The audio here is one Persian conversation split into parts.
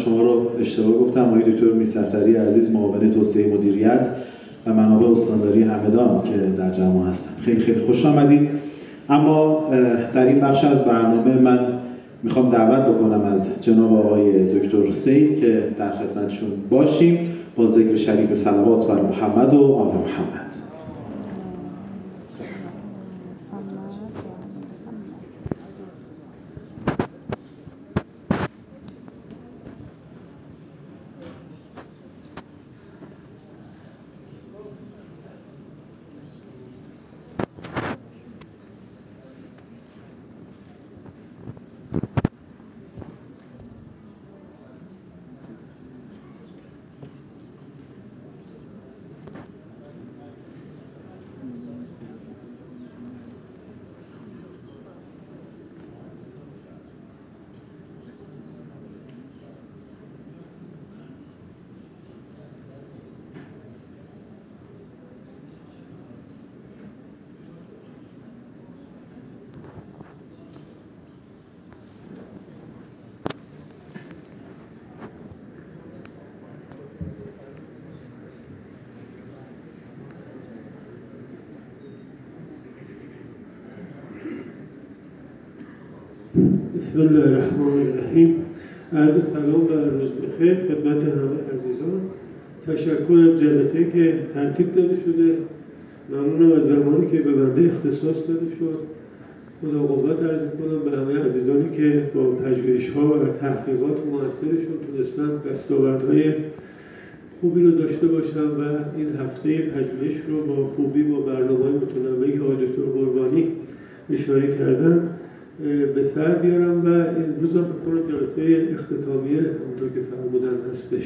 شما رو اشتباه گفتم. آقای دکتر میرصفدری عزیز، معاون توسعه مدیریت و منابع استانداری همدان که در جمع هستن. خیلی خیلی خوش آمدید. اما در این بخش از برنامه من میخوام دعوت بکنم از جناب آقای دکتر سید که در خدمتشون باشیم با ذکر شریف صلوات بر محمد و آل محمد. بسم الله الرحمن الرحیم. عرض سلام و روز بخیر خدمت همه عزیزان. تشکر از جلسه‌ای که ترتیب داده شده. ممنونم از زمانی که به بنده اختصاص داده شد. خدا قوت عرض می‌کنم به همه عزیزانی که با پژوهش‌ها و تحقیقات موثرشون تونستن دستاوردهای خوبی رو داشته باشم و این هفته پژوهش رو با خوبی با برنامه‌های متنوعی که آقای دکتر قربانی اشاره کردن به سر بیارم و امروز هم بکنم جلسه اختتامیه همونطور که فرمودن هستش.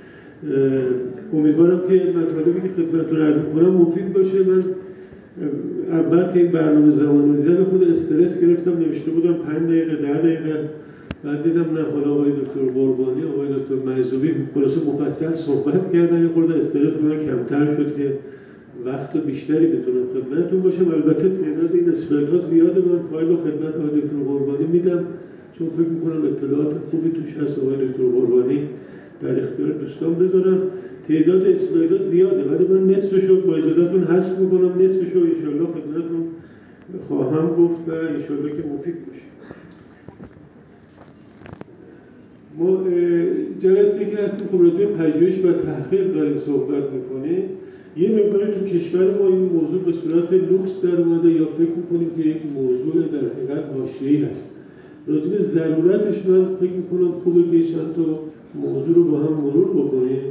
امیدوارم که مطالبی که خدمتتون عرض می‌کنم مفید باشه. من اول که این برنامه زمان رو دیدم خود استرس گرفتم، نوشته بودم 5 دقیقه 10 دقیقه، بعد دیدم نه، حالا آقای دکتر قربانی آقای دکتر مجذوبی خلاصه مفصل صحبت کردن، یه خورده استرس من کمتر شد که وقت بیشتری بتونم خدمتتون باشم. البته تعداد این اسلایدها زیاده، من فایل رو خدمت آقای دکتر قربانی میدم چون فکر میکنم اطلاعات خوبی توش هست. آقای دکتر قربانی در اختیار دوستان بذارم. تعداد اسلایدها زیاده ولی من نصفش رو با اجازهتون حذف میکنم، نصفش رو انشالله خدمتتون خواهم گفت و انشالله که مفید باشه. ما جلسه‌ای که هستیم خب راجع به پژوهش و تحقیق داریم صحبت میکنیم. یه مقداری تو کشور ما این موضوع به صورت لوکس در اومده یا فکر میکنیم که یک موضوع در حقیقت حاشیه‌ای هست. راجع به ضرورتش من فکر میکنم خوبه که چند تا موضوع رو با هم مرور بکنیم.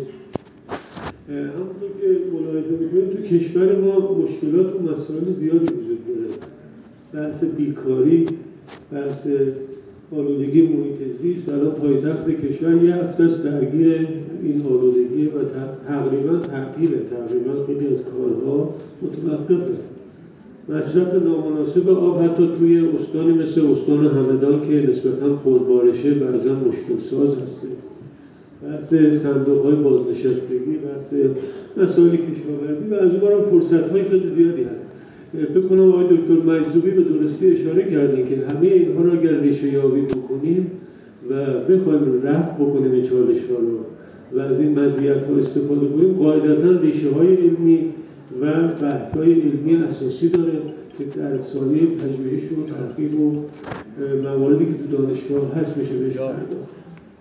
همونطور که ملاحظه میکنیم تو کشور ما مشکلات و مسائل زیادی وجود داره. بحث بیکاری، بحث آلودگی محیط زیست، الان پایتخت کشور یه هفته است درگیر این آلودگی و تقریبا تعطیله، تقریبا خیلی از کارها متوقفه. مصرف نامناسب آب حتی توی استانی مثل استان همدان که نسبتاً پربارشه بعضا مشکل ساز هسته. بحث صندوق‌های بازنشستگی، بحث مسائل کشاورزی و از اونورم فرصت‌های خیلی زیادی هست. فکر کنم آقای دکتر مجذوبی به درستی اشاره کردن که همه اینها رو اگر ریشه‌یابی بکنیم و بخوایم رفع بکنیم این چالش‌ها رو و از این مزیت‌ها استفاده کنیم، قاعدتاً ریشه‌های علمی و بحث‌های علمی اساسی داره که در سایه پژوهش و تحقیق و مواردی که تو دانشگاه هست میشه بهش پرداخت.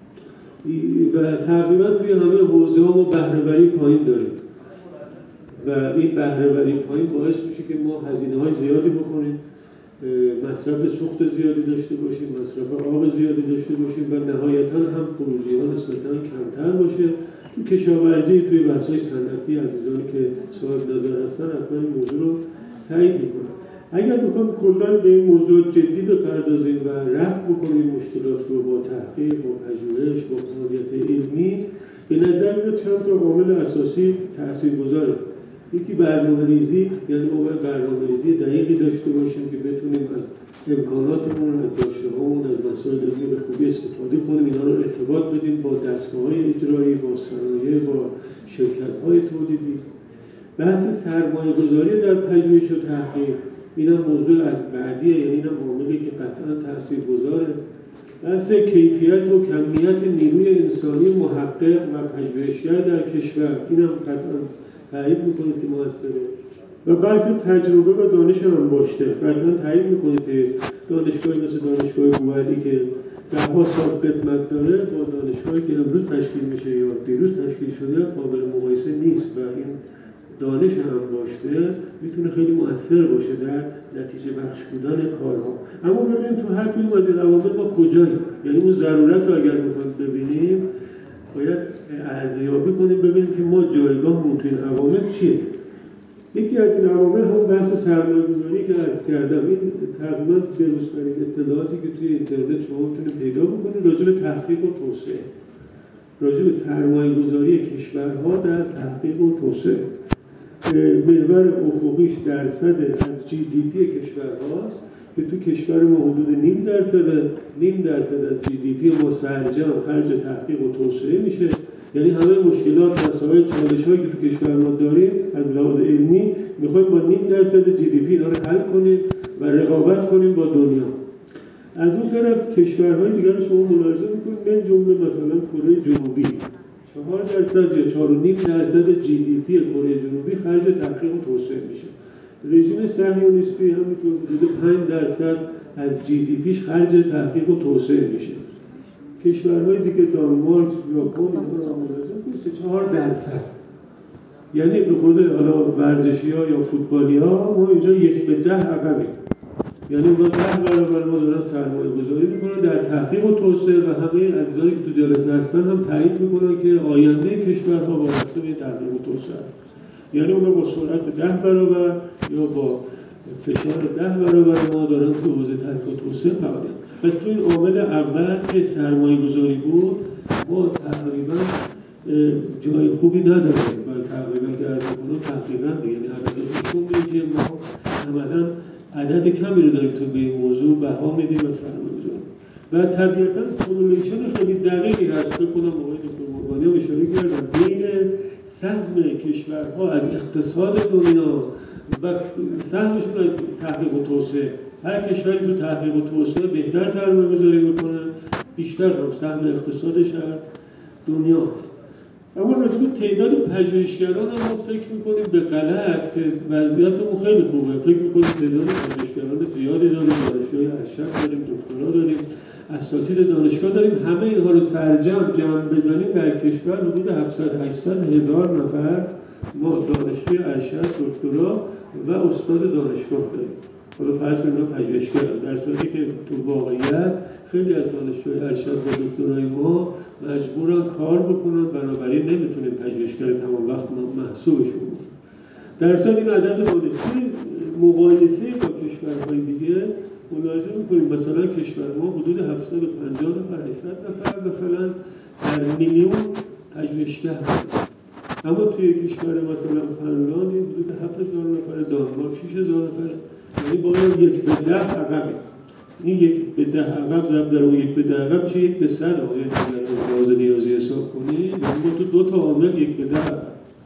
و تقریباً توی همه حوزه‌ها ما بهره‌وری پایین داریم و این بهره‌وری پایین باعث میشه که ما هزینه‌های زیادی بکنیم، مصرف سوخت زیادی داشته باشیم، مصرف آب زیادی داشته باشیم و نهایتاً هم خروجی‌ها نسبتاً کمتر باشه. تو کشاورزی، توی بحث‌های صنعتی عزیزانی که صاحب نظر هستن حتما این موضوع رو تایید می‌کنن. اگر بخوام کلاً به این موضوع جدی بپردازیم و رفع بکنیم مشکلات رو با تحقیق، با پژوهش، با فعالیت علمی، به نظر میاد چند تا عامل اساسی تاثیرگذاره. یکی برنامه‌ریزی، یعنی ما باید برنامه‌ریزی دقیقی داشته باشیم که بتونیم از امکاناتمون، از داشته‌هامون، از مسائل علمی به خوبی استفاده کنیم، اینا رو ارتباط بدیم با دستگاه‌های اجرایی، با صنایع، با شرکت‌های تولیدی. بحث سرمایه‌گذاری در پژوهش و تحقیق اینم موضوع از بعدیه، یعنی اینم عاملی که قطعاً تاثیرگذاره. بحث کیفیت و کمیت نیروی انسانی محقق و پژوهشگر در کشور، این هم قطعا تایید میکنید که موثره. و بحث تجربه و دانش انباشته، قطعا تایید میکنید که دانشگاهی مثل دانشگاه بوعلی که ده‌ها سال خدمت داره با دانشگاهی که امروز تشکیل میشه یا دیروز تشکیل شده قابل مقایسه نیست و این دانش انباشته میتونه خیلی مؤثر باشه در نتیجه بخش بودن کارها. اما ببینیم تو هر کدوم از این عوامل ما کجاییم، یعنی اون ضرورت رو اگر میخوایم ببینیم باید ارزیابی کنیم ببینیم که ما جایگاهمون تو این عوامل چیه. یکی از این عوامل هم بحث سرمایه‌گذاری که عرض کردم. این تقریبا به‌روزترین اطلاعاتی که توی اینترنت شما میتونید پیدا بکنید راجع به تحقیق و توسعه، راجع به سرمایه‌گذاری کشورها در تحقیق و توسعه. محور افقیش درصد از GDP کشورهاست که تو کشور ما حدود 0.5% از GDP ما سرجم خرج تحقیق و توسعه میشه. یعنی همه مشکلات، مسائل، چالش‌هایی که تو کشور ما داریم از لحاظ علمی میخوایم با 0.5% GDP اینا رو حل کنیم و رقابت کنیم با دنیا. از اون طرف کشورهای دیگر رو شما ملاحظه میکنید، من جمله مثلا کره جنوبی 4% یا 4.5% GDP کره جنوبی خرج تحقیق و توسعه میشه. رژیم صهیونیستی همینطور حدود 5% از GDPش خرج تحقیق و توسعه میشه. کشورهای دیگه دانمارک، ژاپن اینا ملاحظه 4%. یعنی به خود حالا ورزشی‌ها یا فوتبالی‌ها ما اینجا 1/10 عقبیم. یعنی اونا 10 برابر ما دارن سرمایه‌گذاری میکنن در تحقیق و توسعه و همه عزیزانی که تو جلسه هستن هم تایید میکنن که آینده کشورها وابسته به تحقیق و توسعه است. یعنی اونا با سرعت 10 برابر یا با فشار 10 برابر ما دارن تو حوزه تحقیق و توسعه فعالیت. پس تو این عامل اول که سرمایه‌گذاری بود ما تقریبا جای خوبی نداریم و تقریبا که از اون تقریبا یعنی عددشون میگه که ما عملاً عدد کمی رو داریم تو به این موضوع بها میدیم و سرمایه‌گذاری و طبیعتاً کورلیشن خیلی دقیقی هست. فکر کنم آقای دکتر مرغانی اشاره کردن بین سهم کشورها از اقتصاد دنیا و سهمشون از تحقیق و توسعه. هر کشوری تو تحقیق و توسعه بهتر سرمایه‌گذاری میکنه، بیشتر هم سهم اقتصادش از دنیا هست. اما راجع به تعداد پژوهشگران هم ما فکر میکنیم به غلط که وضعیتمون خیلی خوبه. فکر میکنیم تعداد پژوهشگران زیادی داریم، دانشجوی ارشد داریم، دکترا داریم، اساتید دانشگاه داریم. همه اینها رو جمع بزنیم در کشور حدود 700-800 هزار نفر ما دانشجوی ارشد، دکترا و استاد دانشگاه داریم. حالا فرض کنیم پژوهشگر، در صورتی که تو واقعیت خیلی از دانشجوی ارشد و دکترای ما مجبورن کار بکنن، بنابراین نمیتونیم پژوهشگر تمام وقت محسوبشون کنیم. در اصل این عدد دانشجوی مقایسه با کشورهای دیگه ملاحظه می‌کنیم مثلا کشور ما حدود 750 نفر 800 نفر مثلا در میلیون پژوهشگر هست. اما توی کشور مثلا فنلاند حدود 7000 نفر، دانمارک 6000 نفر، یعنی باید 1/10 عقبه. این 1/10 عقب ضرب در اون 1/10 عقب چه 1/100 آقای در لحاظ ریاضی حساب کنید، یعنی ما تو دو تا عامل 1/10 عقب.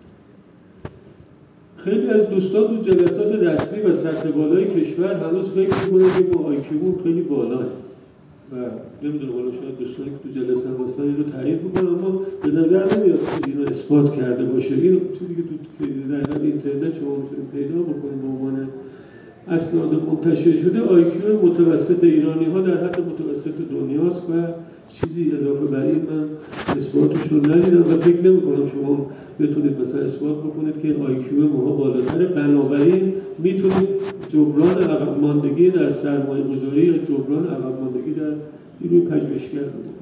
خیلی از دوستان تو جلسات رسمی و سطح بالای کشور هنوز فکر می‌کنن که ما آیکیومون خیلی بالاه و نمیدونم حالا شاید دوستانی که تو جلسه هستن اینو تایید بکنن، اما به نظر نمیاد که اینو اثبات کرده باشه. این چیزی که تو در اینترنت شما میتونید پیدا بکنید به عنوان اسناد منتشر شده. آیکیو متوسط ایرانی‌ها در حد متوسط دنیاست و چیزی اضافه بر این من اثباتش رو ندیدم و فکر نمی‌کنم شما بتونید مثلا اثبات بکنید که آیکیو ما بالاتره، بنابراین میتونید جبران عقب ماندگی در سرمایه‌گذاری یا جبران عقب ماندگی در نیروی پژوهشگر بکنید.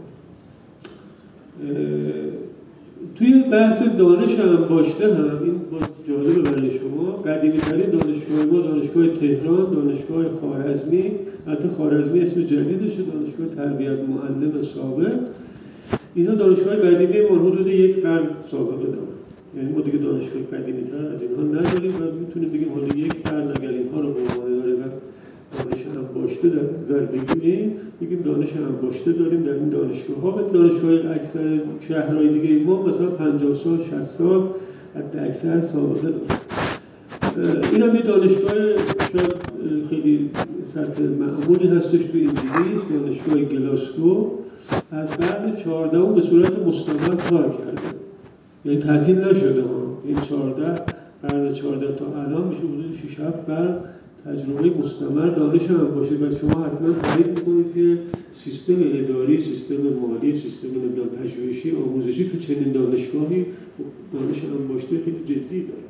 توی بحث دانش انباشته هم این باز جالبه برای شما. قدیمی‌ترین دانشگاه ما دانشگاه تهران، دانشگاه خوارزمی، حتی خوارزمی اسم جدیدشه، دانشگاه تربیت معلم سابق. اینا دانشگاه قدیمی ما حدود 1 قرن سابقه دارن. یعنی ما دیگه دانشگاه قدیمی‌تر از اینها نداریم و میتونیم بگیم حدود 1 قرن اگر اینها رو به عنوان دانش انباشته در نظر بگیریم، بگیم دانش انباشته داریم در این دانشگاه‌ها. و دانشگاه اکثر شهرهای دیگه ما مثلا 50 سال 60 سال حد اکثر سابقه داریم. این هم یه دانشگاه شاید خیلی سطح معمولی هستش تو انگلیس، دانشگاه گلاسگو از قرن 14 به صورت مستمر کار کرده، یعنی تعطیل نشده ها. این قرن 14 تا الان میشه حدود 6-7 قرن تجربه مستمر دانش هم باشه و شما حتما تایید میکنید که سیستم اداری، سیستم مالی، سیستم پژوهشی، آموزشی تو چنین دانشگاهی دانش هم باشه خیلی جدی داره.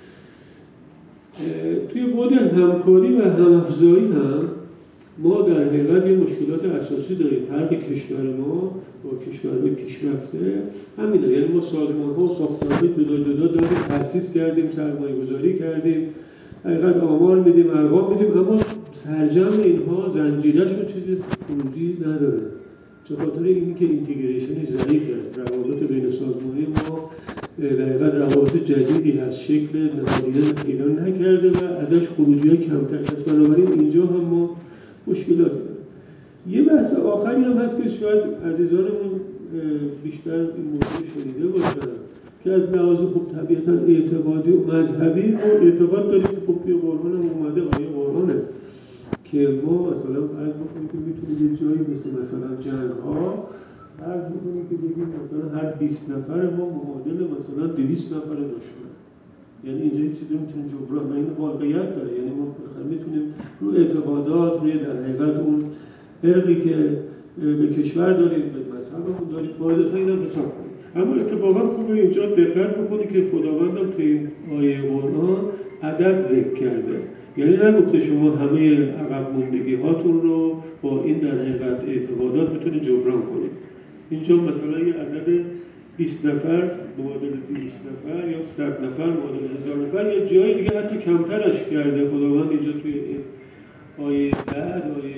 توی بعد همکاری و هم‌افزایی هم ما در حقیقت یه مشکلات اساسی داریم. فرق کشور ما با کشورهای پیشرفته همینه، یعنی ما سازمان‌ها و ساختارهای جدا جدا داریم، تأسیس کردیم، سرمایه‌گذاری کردیم، حقیقت آمار میدیم، ارقام میدیم، اما سرجم اینها زنجیره‌شون چیزی خروجی نداره. به خاطر اینکه اینتگریشنش ضعیفه، روابط بین سازمانی ما در حقیقت روابط جدیدی هست، شکل نهادینه پیدا نکرده و ازش خروجی‌ها کمتر هست. بنابراین اینجا هم ما مشکلات داریم. یه بحث آخری هم هست که شاید عزیزانمون بیشتر این موضوع شنیده باشن که از لحاظ خب طبیعتاً اعتقادی و مذهبی ما اعتقاد داریم که خب توی قرآن هم اومده، آیه قرآنه که ما مثلا فرض بکنیم که میتونیم یه جایی مثلا جنگ‌ها فرض بکنیم که بگیم مثلا هر 20 نفر ما معادل مثلا 200 نفر دشمن. یعنی اینجا هیچ چیزی میتونیم جبران، این واقعیت داره. یعنی ما میتونیم رو اعتقادات، روی در حقیقت اون ارقی که به کشور داریم، به مذهبمون داریم، قاعدتا اینم حساب کنیم. اما اتفاقا خوبه اینجا دقت بکنید که خداوندم توی این آیه قرآن عدد ذکر کرده. یعنی نگفته شما همه عقب موندگی هاتون رو با این در حقیقت اعتقادات میتونید جبران کنید. اینجا مثلا یه عدد 20 نفر معادل 200 نفر یا 100 نفر معادل 1000 نفر، یا جای دیگه حتی کمترش کرده خداوند اینجا توی آیه بعد آیه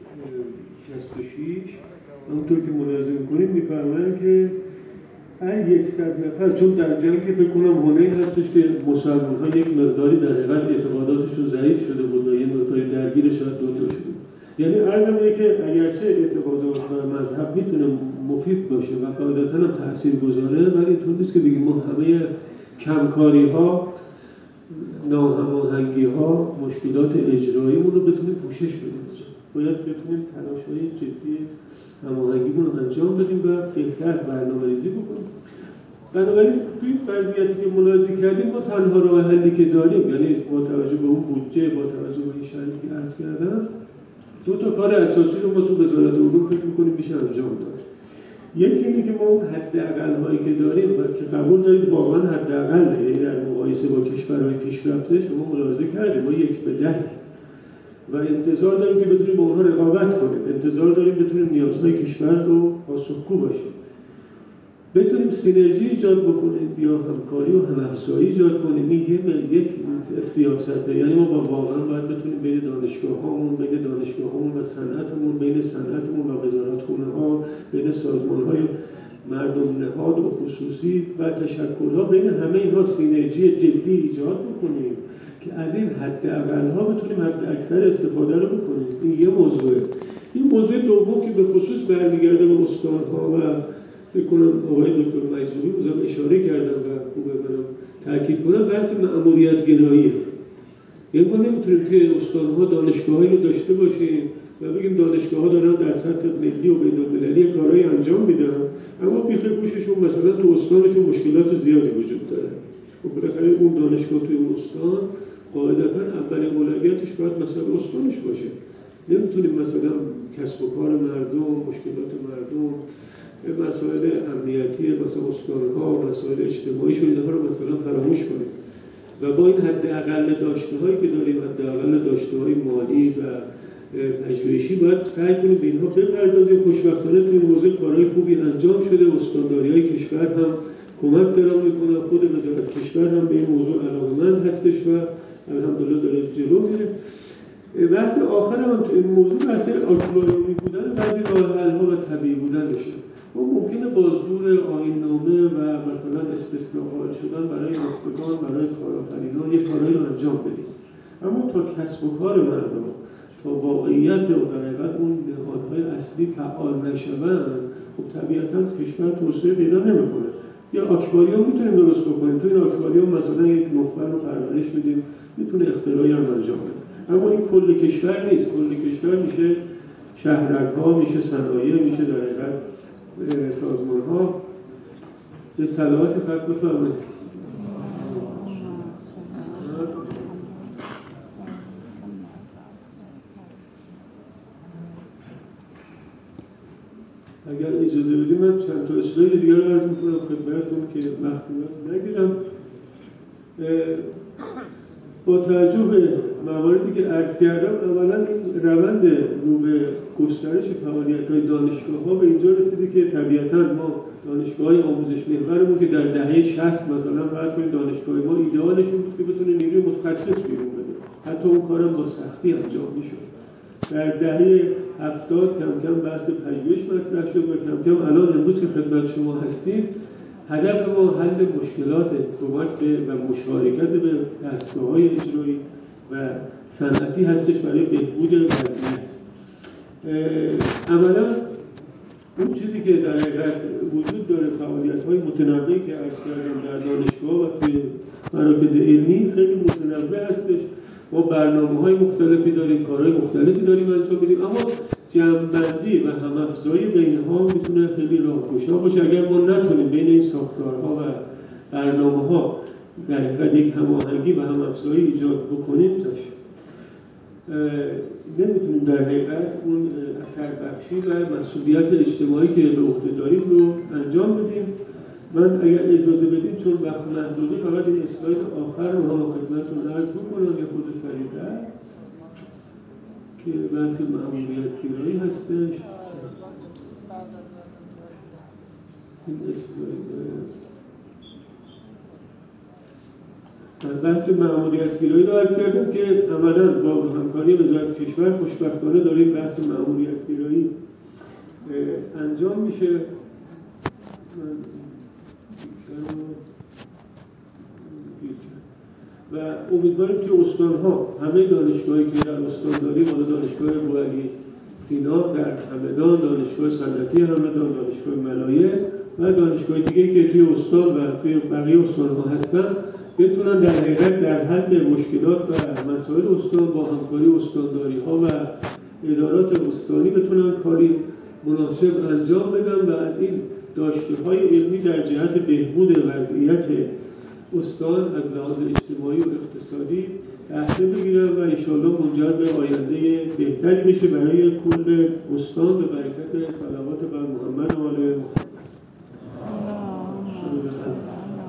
66 همونطور که ملاحظه می‌کنید می‌فرمایند که هر 100 نفر، چون در جنگ فکر کنم هنین هستش که مسلمان‌ها یک مقداری در حقیقت اعتقاداتشون ضعیف شده بود و یه مقداری درگیر شاید دنیا شده. یعنی عرضم اینه که اگرچه اعتقادات و مذهب میتونه مفید باشه و قاعدتاً هم تاثیرگذاره، ولی اینطور نیست که بگیم ما همه کمکاری‌ها، ناهماهنگی‌ها، مشکلات اجراییمون رو بتونیم پوشش بدیم. باید بتونیم تلاش‌های جدی هماهنگیمون رو انجام بدیم و بهتر برنامه‌ریزی بکنیم. بنابراین توی وضعیتی که ملاحظه کردیم ما تنها راه حلی که داریم، یعنی با توجه به اون بودجه، با توجه به این شرایطی که عرض کردم، 2 تا کار اساسی رو ما تو وزارت علوم فکر می‌کنیم میشه انجام داد. یکی اینه که ما اون حداقل‌هایی که داریم و که قبول داریم واقعا حداقله، یعنی در مقایسه با کشورهای پیشرفته شما ملاحظه کردیم ما 1/10 و انتظار داریم که بتونیم با اونها رقابت کنیم، انتظار داریم بتونیم نیازهای کشور رو پاسخگو باشیم، بتونیم سینرژی ایجاد بکنیم یا همکاری و هم‌افزایی ایجاد کنیم. این یک سیاسته، یعنی ما واقعا باید بتونیم بین دانشگاه‌هامون و صنعتمون، بین صنعتمون و وزارتخونه‌ها، بین سازمان‌های مردم نهاد و خصوصی و تشکل‌ها، بین همه اینها سینرژی جدی ایجاد بکنیم که از این حداقل‌ها بتونیم حد اکثر استفاده رو بکنیم. این یه موضوعه. این موضوع دوم که به خصوص برمیگرده به استان‌ها و فکر کنم آقای دکتر مجذوبی بازم اشاره کردم و خوبه منم تاکید کنم، بحث مأموریت گراییه. یعنی ما نمیتونیم توی استان‌ها دانشگاهایی رو داشته باشیم و بگیم دانشگاه‌ها دارن در سطح ملی و بین‌المللی کارهای انجام میدن، اما بیخ گوششون مثلا تو استانشون مشکلات زیادی وجود داره. خب بالاخره اون دانشگاه توی اون استان قاعدتاً اولین اولویتش باید مسئله استانش باشه. نمیتونیم مثلا کسب و کار مردم، مشکلات مردم، مسائل امنیتی مثلا استان‌ها، مسائل اجتماعیشون اینها رو مثلا فراموش کنیم و با این حداقل داشته‌هایی که داریم، حداقل داشته‌های مالی و پژوهشی، باید سعی کنیم به اینها بپردازیم. خوشبختانه توی این حوزه کارهای خوبی انجام شده، استانداری‌های کشور هم کمک دارن میکنن، خود وزارت کشور هم به این موضوع علاقه‌مند هستش و الحمدلله داره جلو میره. بحث آخر هم تو این موضوع بحث آکواریومی بودن بعضی راه‌حل‌ها و طبیعی بودنشه. ما ممکنه با زور آیین‌نامه و مثلا استثناء قائل شدن برای نخبگان، برای کارآفرینان یک کارایی رو انجام بدیم، اما تا کسب و کار مردم، تا واقعیت و در حقیقت اون نهادهای اصلی فعال نشوند، خب طبیعتاً کشور توسعه پیدا نمی‌کنه. یه آکواریوم میتونیم درست بکنیم، تو این آکواریوم مثلا یک مخبر رو پرورش بدیم، میتونه اختراعی هم انجام بده. اما این کل کشور نیست. کل کشور میشه شهرک‌ها، میشه صنایع، میشه در حقیقت سازمان‌ها. یه صلاحات فقط بفرمایید. اگر اجازه بدید من چند تا اسلاید دیگه رو عرض می‌کنم خدمتتون که وقت نگیرم. با توجه به مواردی که عرض کردم، اولا این روند رو به گسترش فعالیت‌های دانشگاه‌ها به اینجا رسیده که طبیعتاً ما دانشگاه‌های آموزش محورمون که در دهه 60 مثلا فرض کنید دانشگاه ما ایدئالش بود که بتونه نیروی متخصص بیرون بده. حتی اون کارم با سختی انجام می‌شد. در دهه 70 کم کم بحث پژوهش مطرح شد و کم کم الان امروز که خدمت شما هستیم، هدف ما حل مشکلات کمک به و مشارکت به دستگاه‌های اجرایی و صنعتی هستش برای بهبود وضعیت. عملاً اون چیزی که در حقیقت وجود داره، فعالیت‌های متنوعی که عرض کردم در دانشگاه و توی مراکز علمی خیلی متنوع هستش. ما برنامه‌های مختلفی داریم، کارهای مختلفی داریم انجام میدیم، اما جمع‌بندی و هم‌افزایی بین اینها میتونه خیلی راهگشا باشه. اگر ما نتونیم بین این ساختارها و برنامه‌ها در حقیقت یک هماهنگی و هم‌افزایی ایجاد بکنیم، نمیتونیم در حقیقت اون اثر بخشی و مسئولیت اجتماعی که به عهده داریم رو انجام بدیم. من اگر اجازه بدید چون وقت محدوده فقط این اسلاید آخر رو هم خدمتتون عرض بکنم یه خود سریع‌تر که بحث مأموریت گرایی هستش. این بحث مأموریت گرایی رو عرض کردم که عملاً با همکاری وزارت کشور خوشبختانه داریم بحث مأموریت گرایی انجام میشه. و امیدواریم که استان‌ها، همه دانشگاهی که در استان داریم، حالا دانشگاه بوعلی سینا در همدان، دانشگاه صنعتی همدان، دانشگاه ملایه و دانشگاه دیگه که توی استان و توی بقیه استان‌ها هستن، بتونن در حقیقت در حل مشکلات و مسائل استان با همکاری استانداری‌ها و ادارات استانی بتونن کاری مناسب انجام بدن و این داشته‌های علمی در جهت بهبود وضعیت استان از لحاظ اجتماعی و اقتصادی اهمیت بگیرن و انشاءالله منجر به آینده بهتری بشه برای کل استان به برکت صلوات بر محمد و آل محمد.